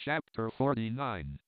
Chapter 49.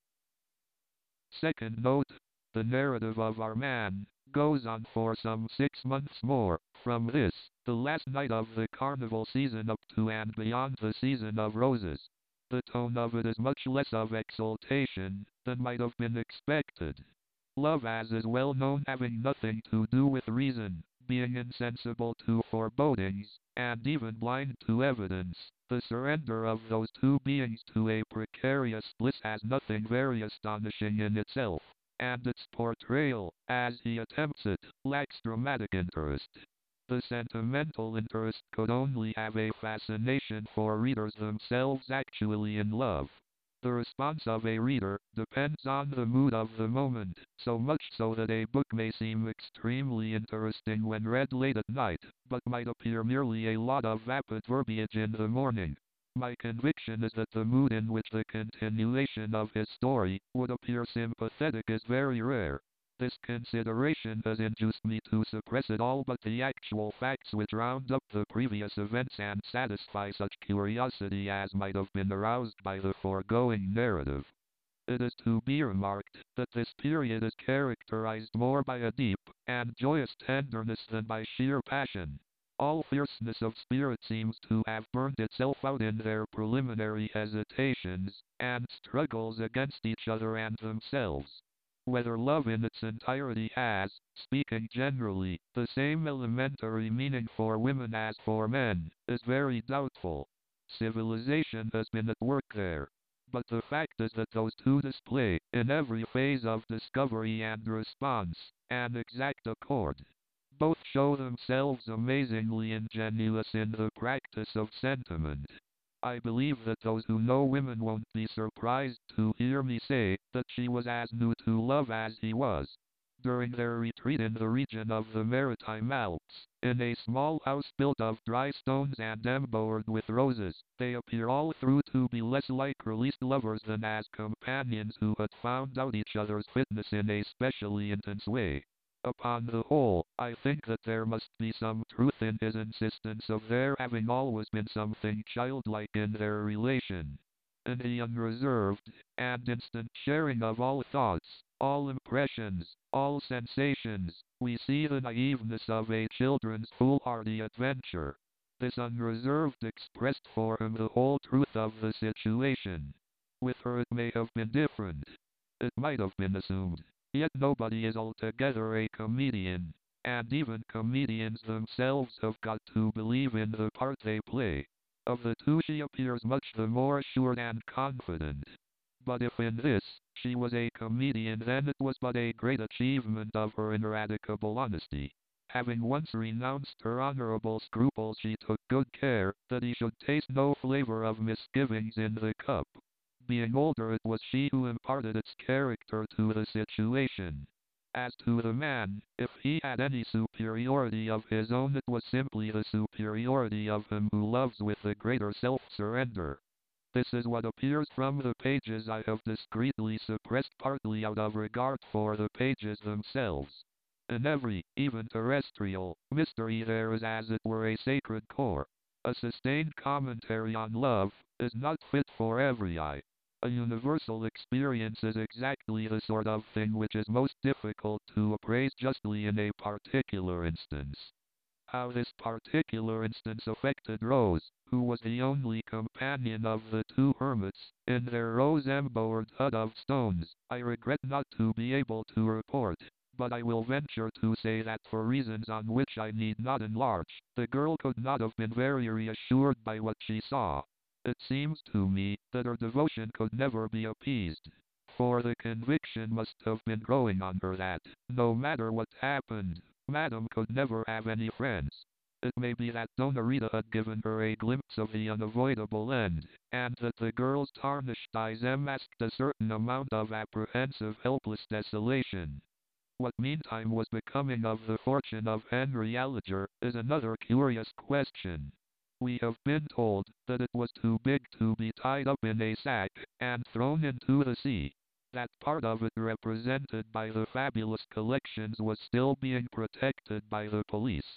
Second note, the narrative of our man goes on for some 6 months more, from this, the last night of the carnival season up to and beyond the season of roses. The tone of it is much less of exultation than might have been expected. Love, as is well known, having nothing to do with reason, being insensible to forebodings, and even blind to evidence, the surrender of those two beings to a precarious bliss has nothing very astonishing in itself, and its portrayal, as he attempts it, lacks dramatic interest. The sentimental interest could only have a fascination for readers themselves actually in love. The response of a reader depends on the mood of the moment, so much so that a book may seem extremely interesting when read late at night, but might appear merely a lot of vapid verbiage in the morning. My conviction is that the mood in which the continuation of his story would appear sympathetic is very rare. This consideration has induced me to suppress it all but the actual facts which round up the previous events and satisfy such curiosity as might have been aroused by the foregoing narrative. It is to be remarked that this period is characterized more by a deep and joyous tenderness than by sheer passion. All fierceness of spirit seems to have burnt itself out in their preliminary hesitations and struggles against each other and themselves. Whether love in its entirety has, speaking generally, the same elementary meaning for women as for men, is very doubtful. Civilization has been at work there. But the fact is that those two display, in every phase of discovery and response, an exact accord. Both show themselves amazingly ingenuous in the practice of sentiment. I believe that those who know women won't be surprised to hear me say that she was as new to love as he was. During their retreat in the region of the Maritime Alps, in a small house built of dry stones and embowered with roses, they appear all through to be less like released lovers than as companions who had found out each other's fitness in a specially intense way. Upon the whole, I think that there must be some truth in his insistence of there having always been something childlike in their relation. In the unreserved and instant sharing of all thoughts, all impressions, all sensations, we see the naiveness of a children's foolhardy adventure. This unreserved expressed for him the whole truth of the situation. With her it may have been different. It might have been assumed. Yet nobody is altogether a comedian, and even comedians themselves have got to believe in the part they play. Of the two she appears much the more assured and confident. But if in this, she was a comedian, then it was but a great achievement of her ineradicable honesty. Having once renounced her honorable scruples, she took good care that he should taste no flavor of misgivings in the cup. Being older, it was she who imparted its character to the situation. As to the man, if he had any superiority of his own, it was simply the superiority of him who loves with the greater self-surrender. This is what appears from the pages I have discreetly suppressed, partly out of regard for the pages themselves. In every, even terrestrial, mystery there is as it were a sacred core. A sustained commentary on love is not fit for every eye. A universal experience is exactly the sort of thing which is most difficult to appraise justly in a particular instance. How this particular instance affected Rose, who was the only companion of the two hermits, in their rose-embowered hut of stones, I regret not to be able to report, but I will venture to say that for reasons on which I need not enlarge, the girl could not have been very reassured by what she saw. It seems to me that her devotion could never be appeased, for the conviction must have been growing on her that, no matter what happened, Madame could never have any friends. It may be that Donna Rita had given her a glimpse of the unavoidable end, and that the girl's tarnished eyes masked a certain amount of apprehensive, helpless desolation. What meantime was becoming of the fortune of Henry Alliger is another curious question. We have been told that it was too big to be tied up in a sack and thrown into the sea. That part of it represented by the fabulous collections was still being protected by the police.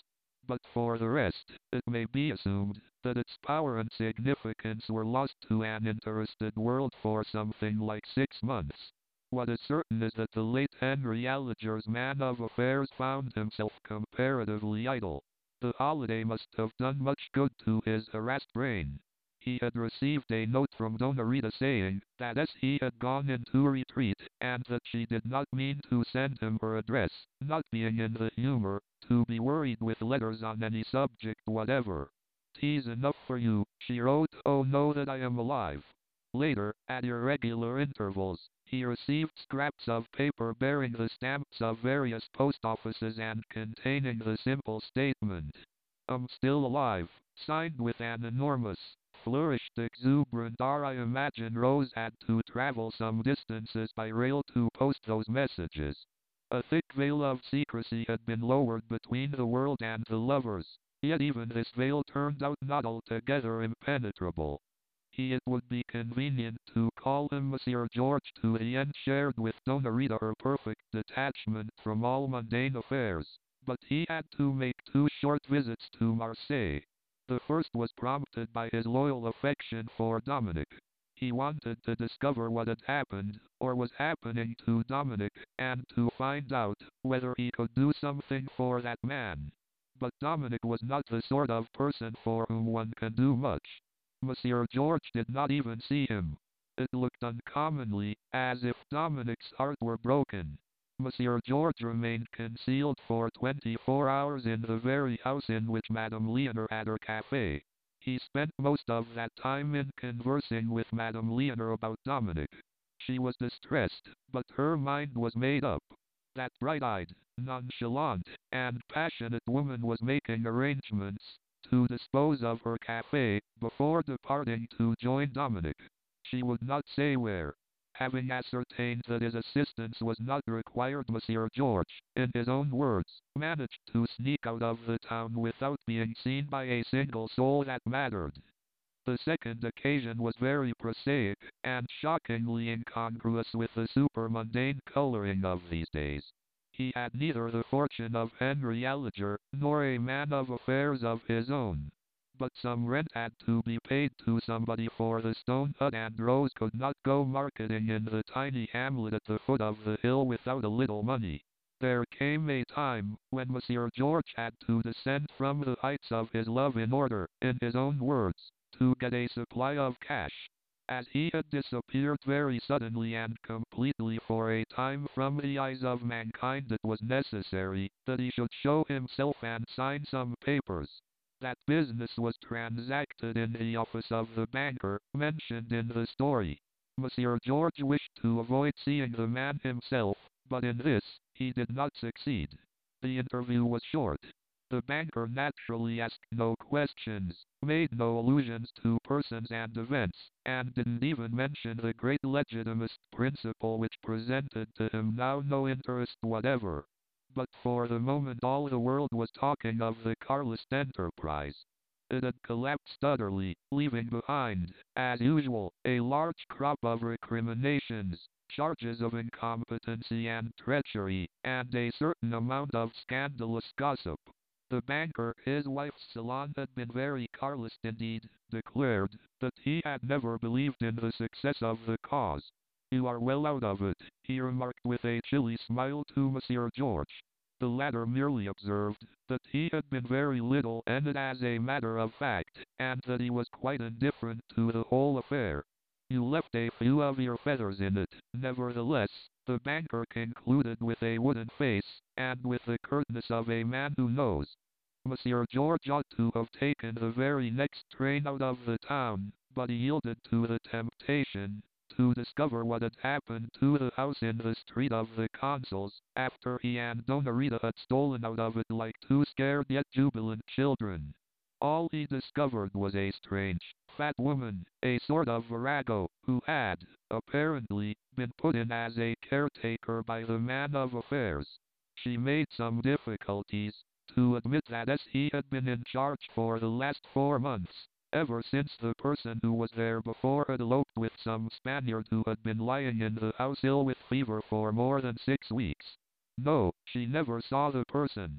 But for the rest, it may be assumed that its power and significance were lost to an interested world for something like 6 months. What is certain is that the late Henry Allinger's man of affairs found himself comparatively idle. The holiday must have done much good to his harassed brain. He had received a note from Donna Rita saying that as he had gone into retreat, and that she did not mean to send him her address, not being in the humor to be worried with letters on any subject whatever. "'Tis enough for you," she wrote, "oh know that I am alive." Later, at irregular intervals, he received scraps of paper bearing the stamps of various post offices and containing the simple statement, "I'm still alive," signed with an enormous, flourished exuberant R. I imagine Rose had to travel some distances by rail to post those messages. A thick veil of secrecy had been lowered between the world and the lovers, yet even this veil turned out not altogether impenetrable. It would be convenient to call him Monsieur George to the end shared with Donna Rita her perfect detachment from all mundane affairs, but he had to make 2 short visits to Marseille. The first was prompted by his loyal affection for Dominic. He wanted to discover what had happened, or was happening to Dominic, and to find out whether he could do something for that man. But Dominic was not the sort of person for whom one can do much. Monsieur George did not even see him. It looked uncommonly as if Dominic's heart were broken. Monsieur George remained concealed for 24 hours in the very house in which Madame Leonore had her cafe. He spent most of that time in conversing with Madame Leonore about Dominic. She was distressed, but her mind was made up. That bright-eyed, nonchalant, and passionate woman was making arrangements to dispose of her cafe before departing to join Dominic. She would not say where. Having ascertained that his assistance was not required, Monsieur George, in his own words, managed to sneak out of the town without being seen by a single soul that mattered. The second occasion was very prosaic, and shockingly incongruous with the super-mundane coloring of these days. He had neither the fortune of Henry Allinger, nor a man of affairs of his own. But some rent had to be paid to somebody for the stone hut, and Rose could not go marketing in the tiny hamlet at the foot of the hill without a little money. There came a time when Monsieur George had to descend from the heights of his love in order, in his own words, to get a supply of cash. As he had disappeared very suddenly and completely for a time from the eyes of mankind, it was necessary that he should show himself and sign some papers. That business was transacted in the office of the banker mentioned in the story. Monsieur George wished to avoid seeing the man himself, but in this he did not succeed. The interview was short. The banker naturally asked no questions, made no allusions to persons and events, and didn't even mention the great legitimist principle which presented to him now no interest whatever. But for the moment all the world was talking of the Carlist enterprise. It had collapsed utterly, leaving behind, as usual, a large crop of recriminations, charges of incompetency and treachery, and a certain amount of scandalous gossip. The banker, his wife's salon had been very Carlist indeed, declared that he had never believed in the success of the cause. "You are well out of it," he remarked with a chilly smile to Monsieur George. The latter merely observed that he had been very little in it as a matter of fact, and that he was quite indifferent to the whole affair. "You left a few of your feathers in it, nevertheless," the banker concluded with a wooden face, and with the curtness of a man who knows. Monsieur George ought to have taken the very next train out of the town, but he yielded to the temptation to discover what had happened to the house in the street of the Consuls, after he and Donna Rita had stolen out of it like 2 scared yet jubilant children. All he discovered was a strange, fat woman, a sort of virago, who had, apparently, been put in as a caretaker by the man of affairs. She made some difficulties to admit that as he had been in charge for the last 4 months, ever since the person who was there before had eloped with some Spaniard who had been lying in the house ill with fever for more than 6 weeks. No, she never saw the person.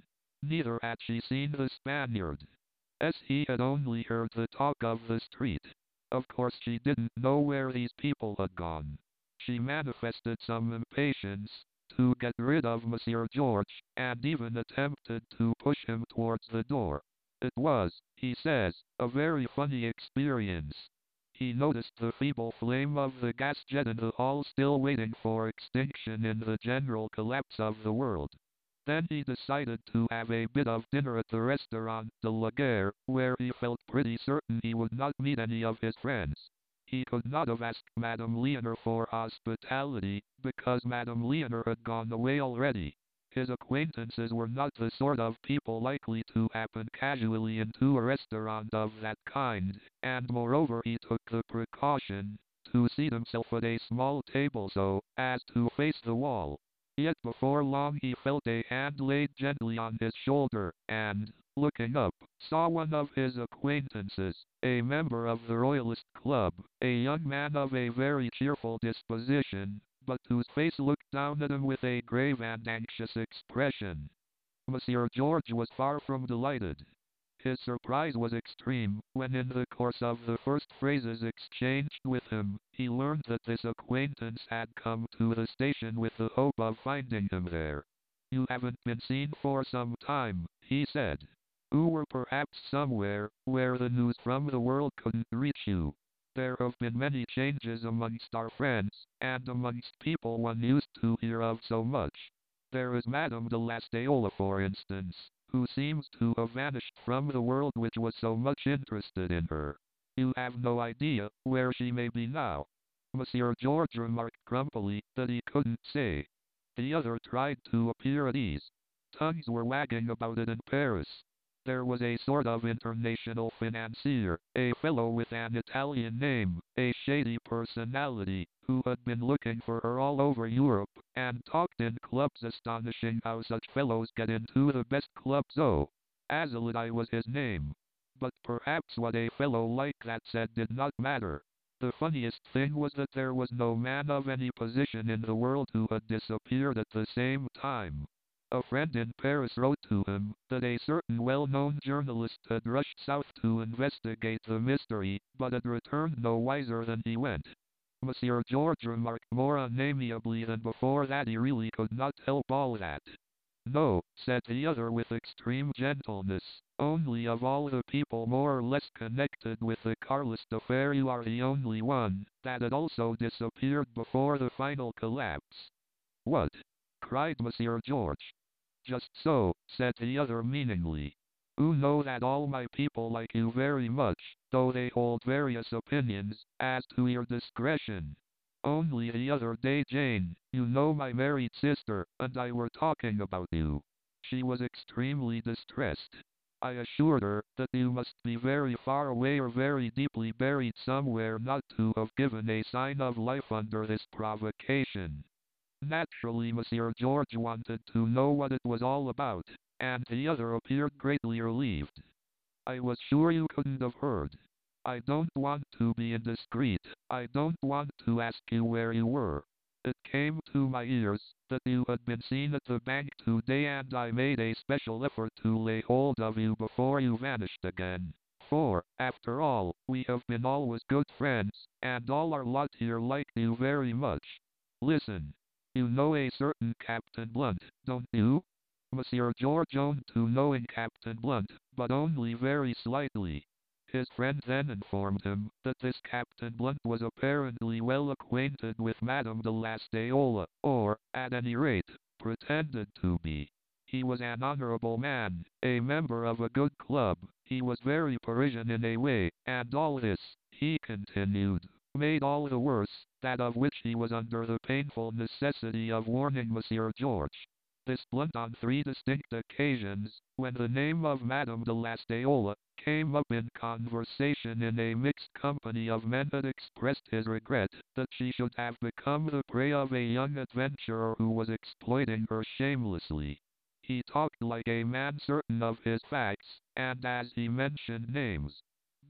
Neither had she seen the Spaniard, as he had only heard the talk of the street. Of course she didn't know where these people had gone. She manifested some impatience to get rid of Monsieur George, and even attempted to push him towards the door. It was, he says, a very funny experience. He noticed the feeble flame of the gas jet in the hall still waiting for extinction in the general collapse of the world. Then he decided to have a bit of dinner at the restaurant de la Gare, where he felt pretty certain he would not meet any of his friends. He could not have asked Madame Leonore for hospitality, because Madame Leonore had gone away already. His acquaintances were not the sort of people likely to happen casually into a restaurant of that kind, and moreover he took the precaution to seat himself at a small table so as to face the wall. Yet before long he felt a hand laid gently on his shoulder, and, looking up, saw one of his acquaintances, a member of the Royalist Club, a young man of a very cheerful disposition, but whose face looked down at him with a grave and anxious expression. Monsieur George was far from delighted. His surprise was extreme, when in the course of the first phrases exchanged with him, he learned that this acquaintance had come to the station with the hope of finding him there. "You haven't been seen for some time," he said. "You were perhaps somewhere where the news from the world couldn't reach you. There have been many changes amongst our friends, and amongst people one used to hear of so much. There is Madame de Lasteola, for instance, who seems to have vanished from the world which was so much interested in her. You have no idea where she may be now." Monsieur George remarked grumpily that he couldn't say. The other tried to appear at ease. Tongues were wagging about it in Paris. There was a sort of international financier, a fellow with an Italian name, a shady personality, who had been looking for her all over Europe, and talked in clubs. Astonishing how such fellows get into the best clubs. Oh, Azalidai was his name. But perhaps what a fellow like that said did not matter. The funniest thing was that there was no man of any position in the world who had disappeared at the same time. A friend in Paris wrote to him that a certain well-known journalist had rushed south to investigate the mystery, but had returned no wiser than he went. Monsieur George remarked more unamiably than before that he really could not help all that. "No," said the other with extreme gentleness, "only of all the people more or less connected with the Carlist affair you are the only one that had also disappeared before the final collapse." "What?" cried Monsieur George. "Just so," said the other meaningly. "You know that all my people like you very much, though they hold various opinions as to your discretion. Only the other day Jane, you know, my married sister, and I were talking about you. She was extremely distressed. I assured her that you must be very far away or very deeply buried somewhere not to have given a sign of life under this provocation. Naturally Monsieur George wanted to know what it was all about, and the other appeared greatly relieved. I was sure you couldn't have heard. I don't want to be indiscreet. I don't want to ask you where you were. It came to my ears that you had been seen at the bank today, and I made a special effort to lay hold of you before you vanished again. For, after all, we have been always good friends, and all our lot here like you very much. Listen. You know a certain Captain Blunt, don't you?" Monsieur George owned to knowing Captain Blunt, but only very slightly. His friend then informed him that this Captain Blunt was apparently well acquainted with Madame de Lasteola, or, at any rate, pretended to be. He was an honorable man, a member of a good club, he was very Parisian in a way, and all this, he continued, made all the worse, that of which he was under the painful necessity of warning Monsieur George. This Blunt on 3 distinct occasions, when the name of Madame de Lasteola came up in conversation in a mixed company of men, had expressed his regret that she should have become the prey of a young adventurer who was exploiting her shamelessly. He talked like a man certain of his facts, and as he mentioned names,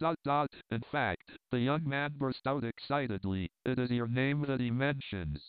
in fact, the young man burst out excitedly, "It is your name that he mentions."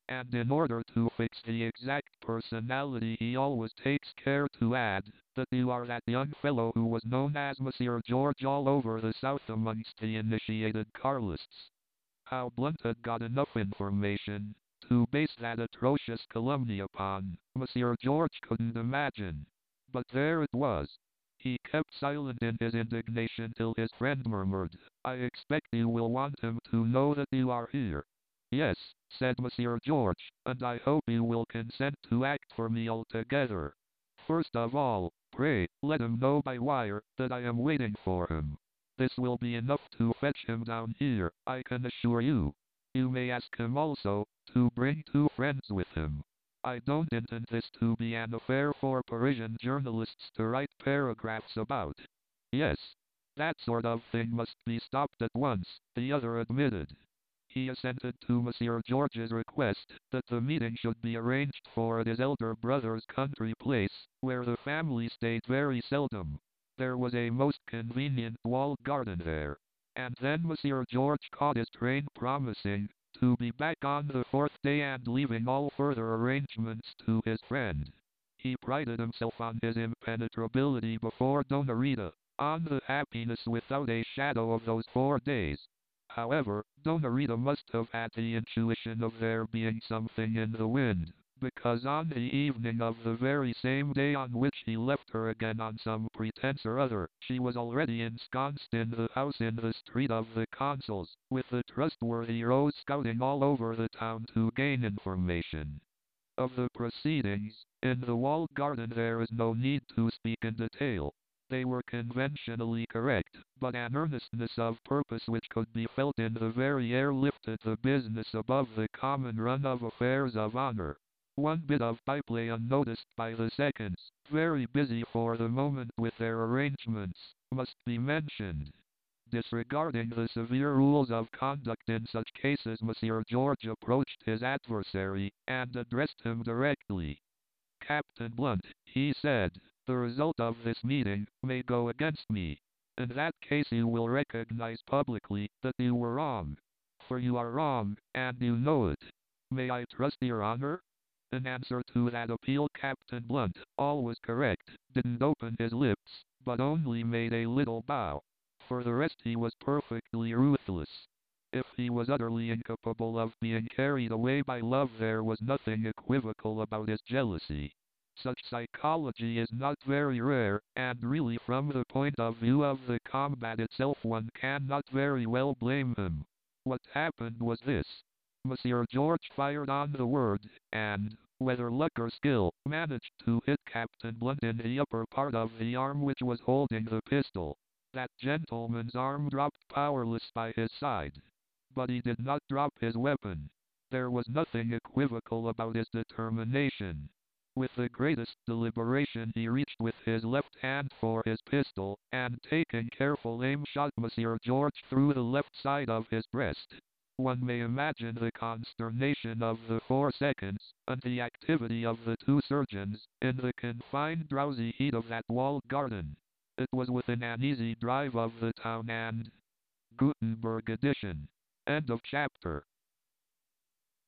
And in order to fix the exact personality he always takes care to add that you are that young fellow who was known as Monsieur George all over the South amongst the initiated Carlists. How Blunt had got enough information to base that atrocious calumny upon, Monsieur George couldn't imagine. But there it was. He kept silent in his indignation till his friend murmured, I expect you will want him to know that you are here. Yes, said Monsieur George, and I hope you will consent to act for me altogether. First of all, pray, let him know by wire that I am waiting for him. This will be enough to fetch him down here, I can assure you. You may ask him also to bring 2 friends with him. I don't intend this to be an affair for Parisian journalists to write paragraphs about. Yes, that sort of thing must be stopped at once, the other admitted. He assented to Monsieur George's request that the meeting should be arranged for at his elder brother's country place, where the family stayed very seldom. There was a most convenient walled garden there. And then Monsieur George caught his train promising to be back on the 4th day and leaving all further arrangements to his friend. He prided himself on his impenetrability before Donna Rita, on the happiness without a shadow of those 4 days. However, Donna Rita must have had the intuition of there being something in the wind, because on the evening of the very same day on which he left her again on some pretense or other, she was already ensconced in the house in the Street of the Consuls, with the trustworthy Rose scouting all over the town to gain information of the proceedings. In the walled garden there is no need to speak in detail. They were conventionally correct, but an earnestness of purpose which could be felt in the very air lifted the business above the common run of affairs of honor. One bit of byplay unnoticed by the seconds, very busy for the moment with their arrangements, must be mentioned. Disregarding the severe rules of conduct in such cases, Monsieur George approached his adversary and addressed him directly. Captain Blunt, he said, the result of this meeting may go against me. In that case you will recognize publicly that you were wrong. For you are wrong, and you know it. May I trust your honor? In answer to that appeal, Captain Blunt, always correct, didn't open his lips, but only made a little bow. For the rest he was perfectly ruthless. If he was utterly incapable of being carried away by love, there was nothing equivocal about his jealousy. Such psychology is not very rare, and really from the point of view of the combat itself one cannot very well blame him. What happened was this. Monsieur George fired on the word, and, whether luck or skill, managed to hit Captain Blunt in the upper part of the arm which was holding the pistol. That gentleman's arm dropped powerless by his side. But he did not drop his weapon. There was nothing equivocal about his determination. With the greatest deliberation he reached with his left hand for his pistol, and taking careful aim shot Monsieur George through the left side of his breast. One may imagine the consternation of the 4 seconds, and the activity of the 2 surgeons, in the confined drowsy heat of that walled garden. It was within an easy drive of the town and Gutenberg edition. End of chapter.